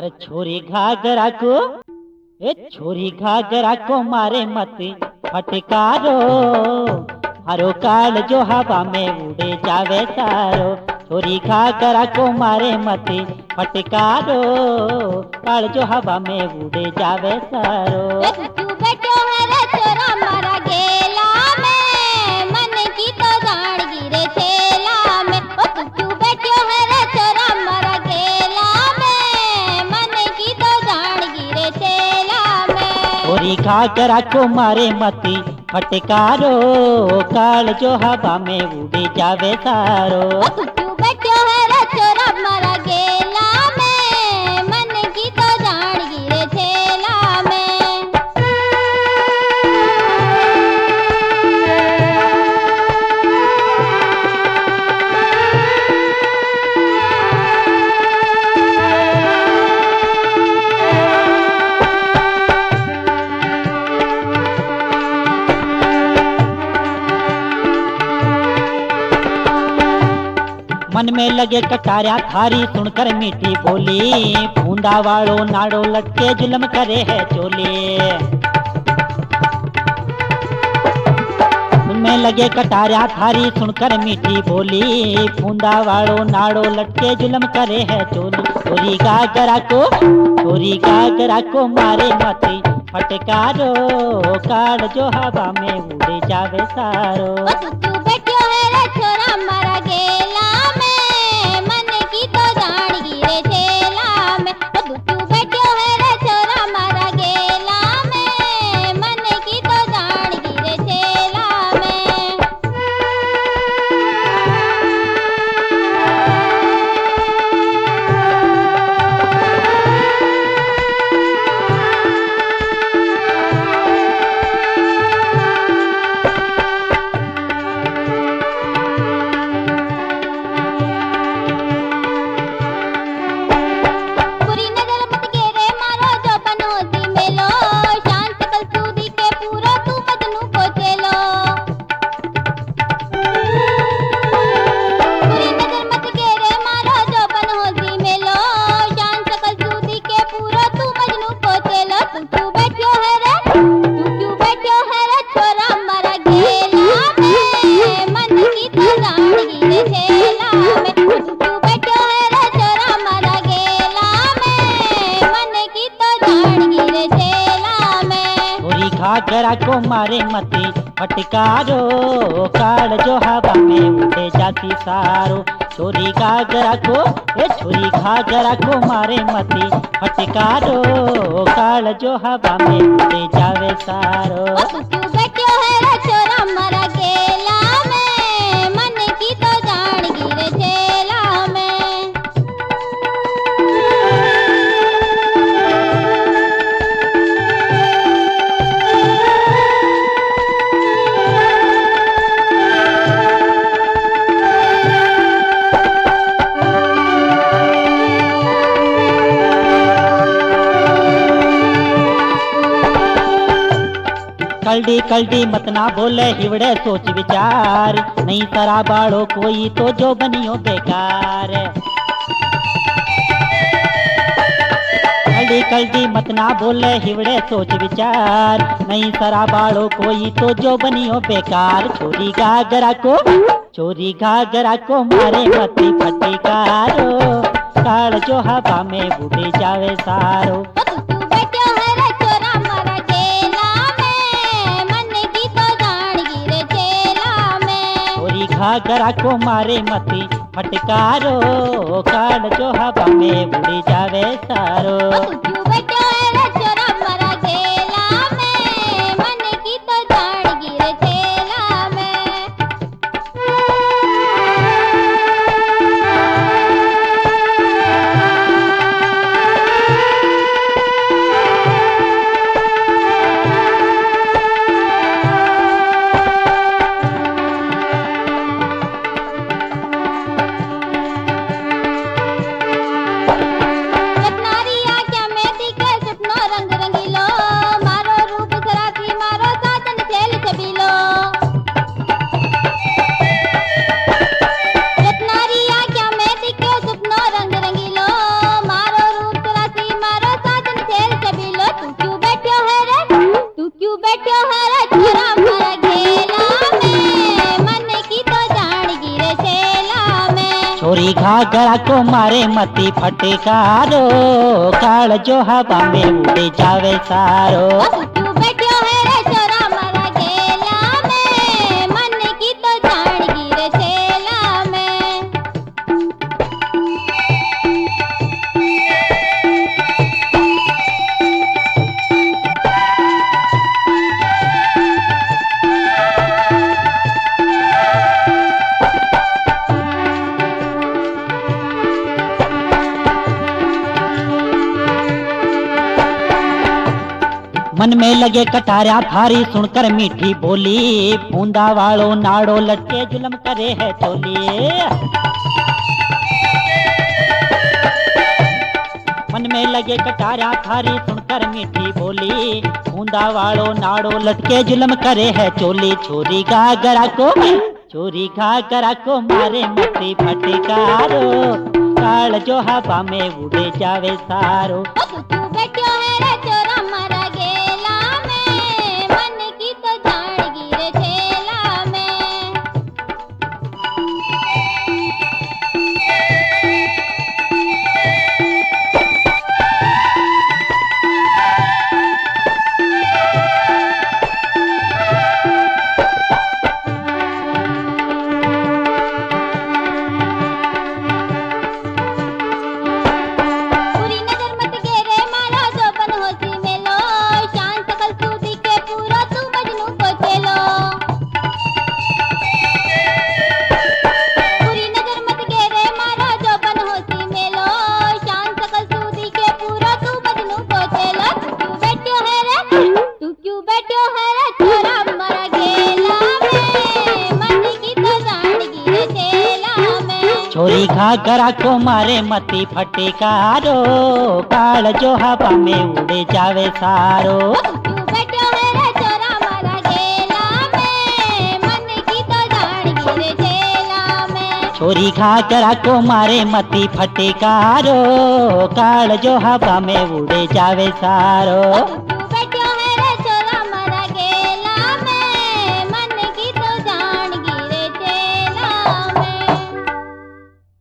अरे छोरी घाघरा को, ए छोरी घाघरा को मारे मत फटकारो। हरो काल जो हवा में उड़े जावे तारो। छोरी घाघरा को मारे मत फटकारो। काल जो हवा में उड़े जावे तारो। तू बैठो है रे छोरा मारा गेला में, मन की तो जान गिरे छेला में। ओ तू बैठो है रे छोरा मारा गेला में, मन की तो जान गिरे छेला में। छोरी घाघरा को मारे मत फटकारो। काल जो हवा में उड़े जावे तारो। तू बैठो है रे छोरा मारा गेला में, मन की तो जान गिरे छेला में। मन में लगे कटारिया थारी सुनकर मीठी बोली। बूंदा वालो नाड़ो लटके जुल्म करे है चोली। मन में लगे कटारिया थारी सुनकर मीठी बोली। बूंदा वालो नाड़ो लटके जुल्म करे है चोली। छोरी घाघरा को, छोरी घाघरा को मारे मत फटकारो। काल जो हवा में उड़े जावे सारो। तू बैठो है रे छोरा मारा गेला में, मन की तो जान गिरे छेला में। तू बैठो है रे छोरा मारा गेला में, मन की तो जान गिरे छेला में। बुरी नजर मत गेरे मारो जो बनोती मेलो, शांत कल सूदी के पूरा तू मजनू को चेलो। बुरी नजर मत गेरे मारो जो बनोती मेलो, शांत कल सूदी के पूरा तू मजनू को चेलो। तू बैठो है रे, तू बैठो है रे छोरा मारा गेला में, मन की तो जान गिरे छेला में। तू बैठो है रे छोरा मारा गेला में, मन की तो जान गिरे छेला में। छोरी घाघरा को मारे मत फटकारो। काल जो हवा में उड़े जाती सारो। छोरी घाघरा को, ए छोरी घाघरा को मारे मत फटकारो। काल जो हवा में उड़े जावे सारो। तू बैठो है रे छोरा मारा गेला में, मन की तो जान गिरे छेला में। कल्डी कल्डी मत ना बोले हिवड़े सोच विचार। नहीं तरा बाड़ो कोई तो जो बनियो बेकार। कल्डी कल्डी मत ना बोले हिवड़े सोच विचार। नहीं तरा बाड़ो कोई तो जो बनियो बेकार। छोरी घाघरा को, छोरी घाघरा को मारे मत फटकारो। काल जो हवा में उड़े जावे सारो। तू बैठो है रे छोरा मारा गेला में, मन की तो जान गिरे छेला में। छोरी घाघरा को मारे मत फटकारो। काल जो हवा में उड़ जावे सारो। तू बैठो है रे छोरा मारा गेला में, मन की तो जान गिरे छेला में। रत्नारी आज्ञा में घाघरा को मारे मती फटकारो, काल जो हवा में उड़े जावे सारो। तू बैठो है रे छोरा मारा गेला में, मन की तो जान गिरे छेला में। मन में लगे कटारा थारी सुनकर मीठी बोली, बूंदा वालो नाड़ो लटके जुलम करे है चोली। मन में लगे कटारा थारी सुनकर मीठी बोली, बूंदा वालो नाड़ो लटके जुलम करे है चोली। छोरी घाघरा को मारे मती फटकारो, काल जो हवा में उड़े जावे सारो। तू बैठो है रे छोरा मारा गेला में, मन की तो जान गिरे छेला में। पूरी नजर मत गेरे मारा जोबन होशी में लो, शान सकल सूदी के पूरा तू मजनू को चलो। पूरी नजर मत गेरे मारा जोबन होशी में लो, शान सकल सूदी के पूरा तू मजनू को चलो। तू क्यों बैठो है रे छोरा मारा गेला में, मन की तो जान गिरे छेला में। छोरी घाघरा को मारे मती फटकारो, काल जो हवा में उड़े जावे सारो। तू बैठो है रे छोरा मारा गेला में, मन की तो जान गिरे छेला में। छोरी घाघरा को मारे मती फटकारो, काल जो हवा में उड़े जावे सारो। तू